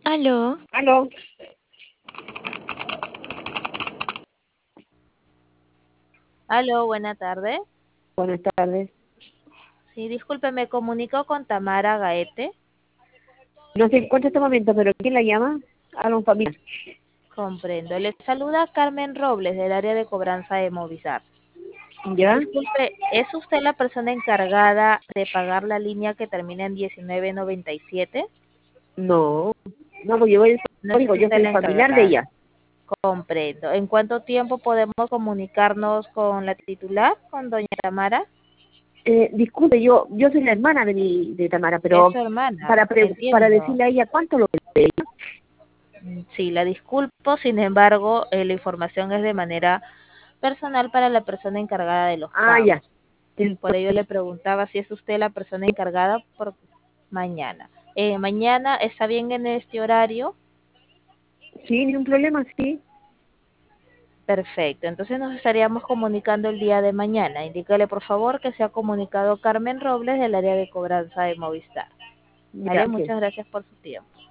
Aló, Aló, Aló, buena tarde. buenas tardes. Sí, disculpe, me comunico con Tamara Gaete. No se encuentra en este momento, pero ¿quién la llama? A un familiar. Comprendo. Le saluda Carmen Robles del área de cobranza de Movistar. ¿Ya? Disculpe, ¿es usted la persona encargada de pagar la línea que termina en 1997? No, no, pues yo voy el No es código, yo usted soy la el familiar de encargada. ella. Comprendo. ¿En cuánto tiempo podemos comunicarnos con la titular, con doña Tamara? Disculpe, yo soy la hermana de Tamara, Es pero su hermana, para entiendo. decirle a ella cuánto lo debe. Sí, la disculpo, sin embargo, la información es de manera personal para la persona encargada de los Ah, ya. pagos. Por ello le preguntaba si es usted la persona encargada por mañana. Mañana está bien en este horario. Sí, ni un problema, sí. Perfecto, entonces nos estaríamos comunicando el día de mañana. Indícale por favor que se ha comunicado Carmen Robles del área de cobranza de Movistar. Ya, Vale, ok. muchas gracias por su tiempo.